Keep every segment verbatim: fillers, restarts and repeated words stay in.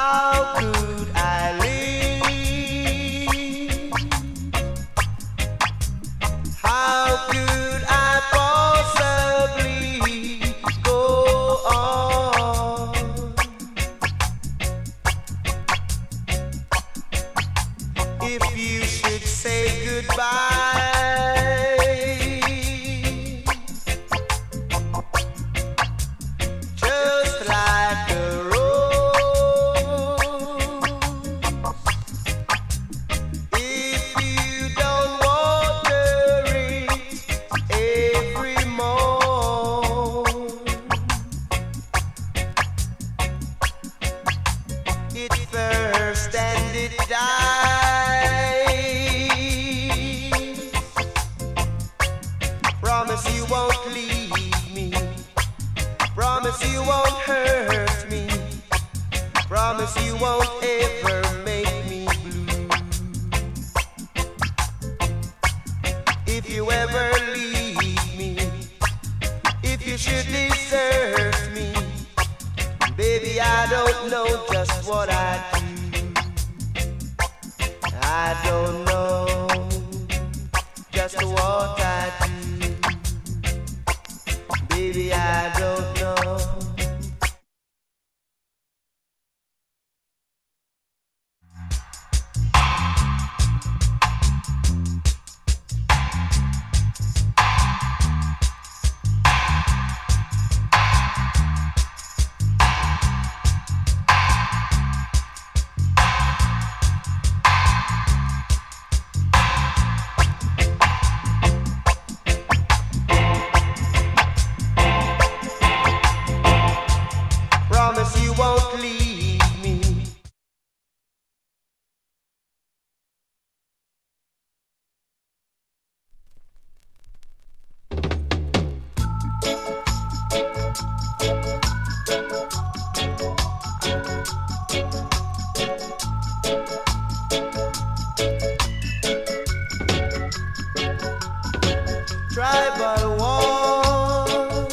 How could I live? How could I possibly go on if you should say goodbye? Just like a rose, if you don't water it every morn, it thirsts and it dies. Promise you won't leave me. Promise you won't hurt me. Promise you won't ever make me blue. If you ever leave me, if you should desert me, baby, I don't know just what I'd do. I don't know just what I'd do. Baby, I don't know. Promise you won't leave me. Tribal war,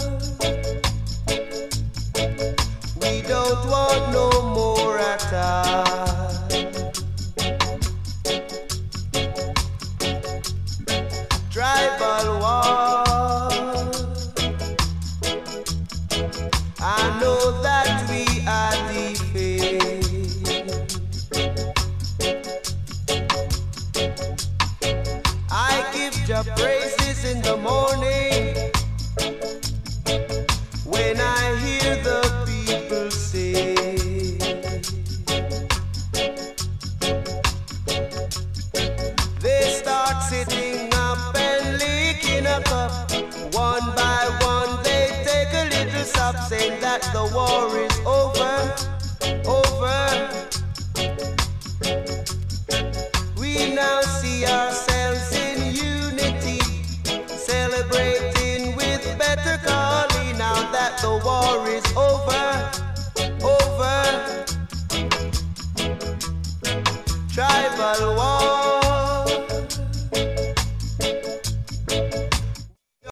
we don't want no more attack. Tribal war, I know that we are defeated. I give your praises in the morning when I hear the people say, they start sitting up and licking a cup. One by one they take a little sup, saying that the war is over, over. We now see ourselves in unity, celebrating with better calling now that the war is over, over. Tribal war.